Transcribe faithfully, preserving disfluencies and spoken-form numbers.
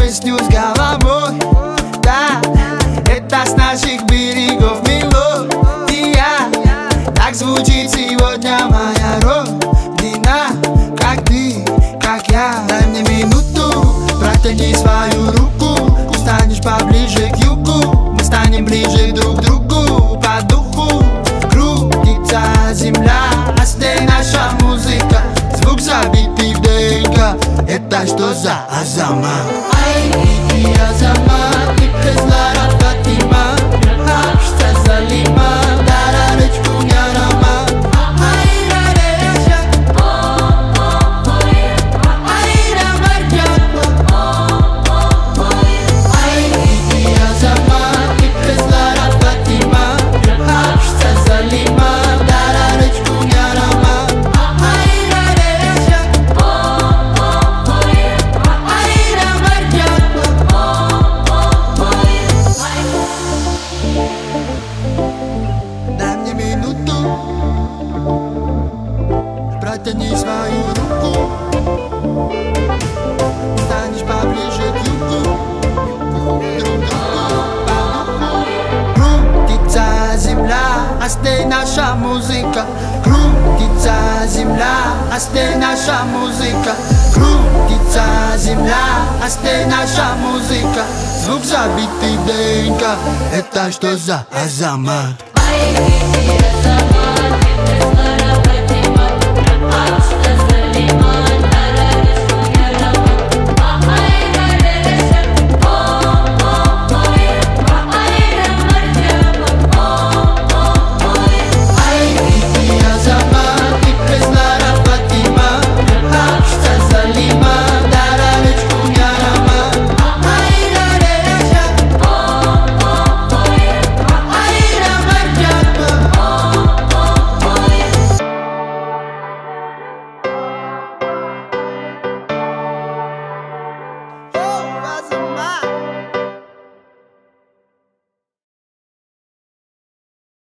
песню с головой. Да, это с наших берегов мелодия. Так звучит сегодня моя родина. Как ты, как я. Дай мне минуту, протяни свою руку. Станешь поближе к югу, мы станем ближе друг к другу. По духу крутится земля, а здесь наша музыка. Звук забитый в ДНК. Это что за Азамат? Ай, и Азамат, и Кызлара Фатима, Хапшта Залима, Дарарычку Ярама. Протяни свою руку, станешь поближе к югу, друг другу, по духу. Крутится земля, а здесь наша музыка. Крутится земля, а здесь наша музыка. Крутится земля, а здесь наша музыка. Звук забитый в ДНК. Это что за Азамат?